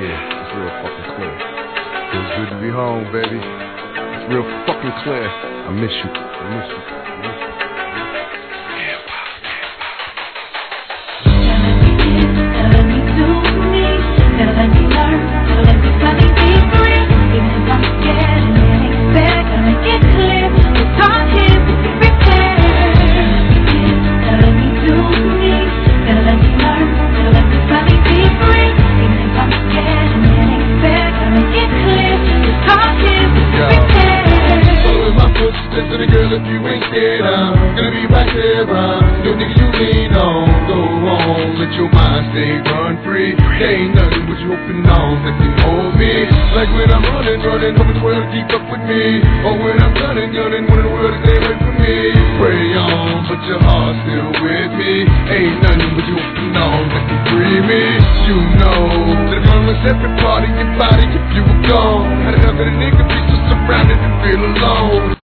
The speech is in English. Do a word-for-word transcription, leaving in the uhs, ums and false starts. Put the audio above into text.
Yeah, it's real fucking clear. Feels good to be home, baby. It's real fucking clear. I miss you. I miss you. I miss you. To the girl, if you ain't scared, I'm gonna be right there. I'm your nigga you lean on. Go on, let your mind stay run free. There ain't nothing but you open arms that can hold me. Like when I'm running, running, hoping the world to keep up with me. Or when I'm gunning, gunning, wanting the world to stay away from me. Pray on, but your heart's still with me. Ain't nothing but you open arms that can free me. You know that I'm gonna separate part of your body if you were gone. How the hell could a nigga be so surrounded and feel alone?